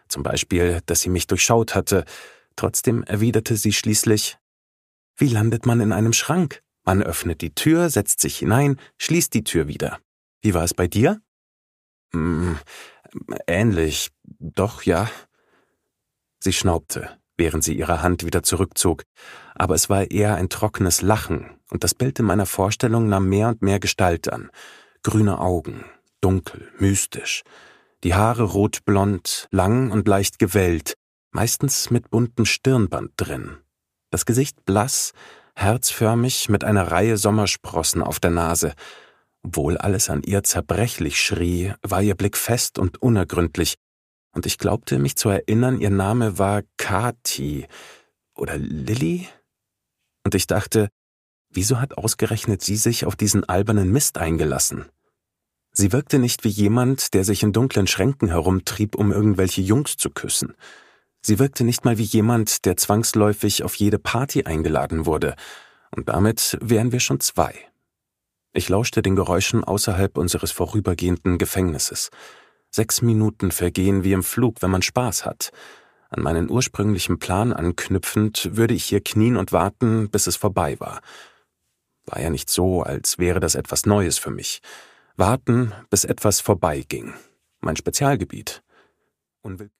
zum Beispiel, dass sie mich durchschaut hatte. Trotzdem erwiderte sie schließlich: »Wie landet man in einem Schrank? Man öffnet die Tür, setzt sich hinein, schließt die Tür wieder. Wie war es bei dir?« »Hm, ähnlich, doch, ja.« Sie schnaubte, während sie ihre Hand wieder zurückzog, aber es war eher ein trockenes Lachen, und das Bild in meiner Vorstellung nahm mehr und mehr Gestalt an. Grüne Augen, dunkel, mystisch, die Haare rotblond, lang und leicht gewellt, meistens mit buntem Stirnband drin. Das Gesicht blass, herzförmig mit einer Reihe Sommersprossen auf der Nase. Obwohl alles an ihr zerbrechlich schrie, war ihr Blick fest und unergründlich, und ich glaubte, mich zu erinnern, ihr Name war Kathi oder Lilly? Und ich dachte, wieso hat ausgerechnet sie sich auf diesen albernen Mist eingelassen? Sie wirkte nicht wie jemand, der sich in dunklen Schränken herumtrieb, um irgendwelche Jungs zu küssen. Sie wirkte nicht mal wie jemand, der zwangsläufig auf jede Party eingeladen wurde. Und damit wären wir schon 2. Ich lauschte den Geräuschen außerhalb unseres vorübergehenden Gefängnisses. 6 Minuten vergehen wie im Flug, wenn man Spaß hat. An meinen ursprünglichen Plan anknüpfend würde ich hier knien und warten, bis es vorbei war. War ja nicht so, als wäre das etwas Neues für mich. Warten, bis etwas vorbeiging. Mein Spezialgebiet.